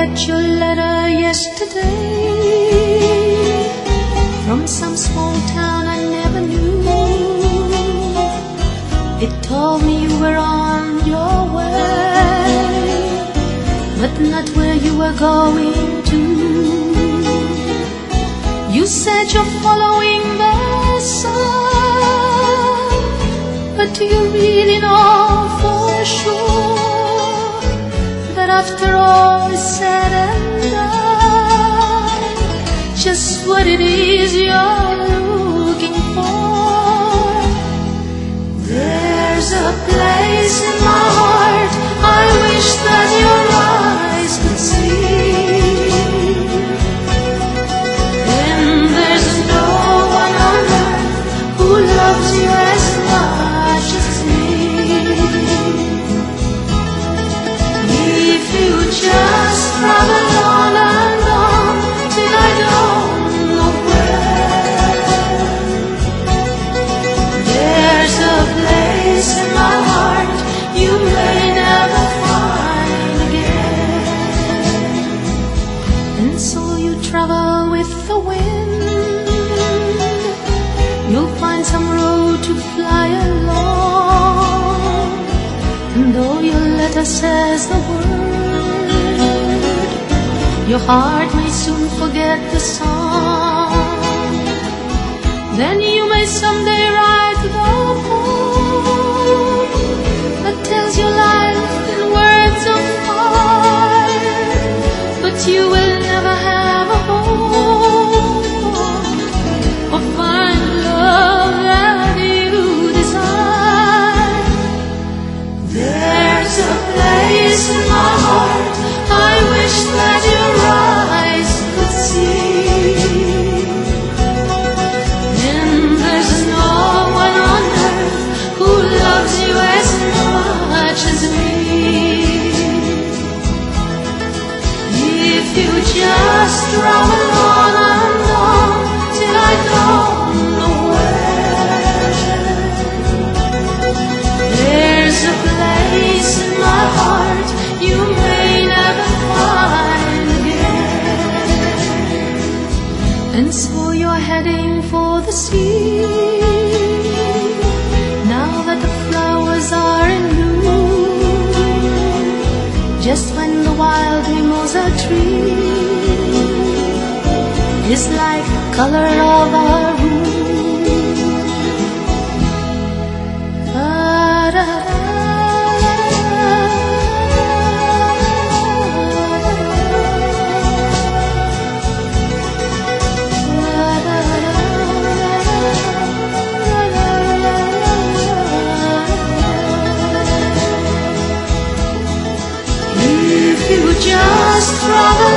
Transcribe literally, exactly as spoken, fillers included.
get your letter yesterday from some small town I never knew. It told me you were on your way, but not where you were going to. You said you're following the sun, but do you really know for sure that after all is said and done, just what it is you're looking for? There's a place in my heart I wish that your eyes could see, and there's no one on earth who loves you as much as me. If you just travel on and on till I don't know where, there's a place in my heart you may never find again. And so you travel with the wind, you'll find some road to fly along, and though your letter says the word, your heart may soon forget the song. Then you may someday write the poem that tells your life in words of fire, but you will never have a home or find love that you desire. There's a place in my heart I wish that your eyes could see, and there's no one on earth who loves you as much as me. If you just travel on and on till I don't know where, there's a place in my heart you may never find again. And so you're heading for the sea, now that the flowers are in bloom, just when the wild mimosa tree is like the color of our room. Da-da-da. If you just travel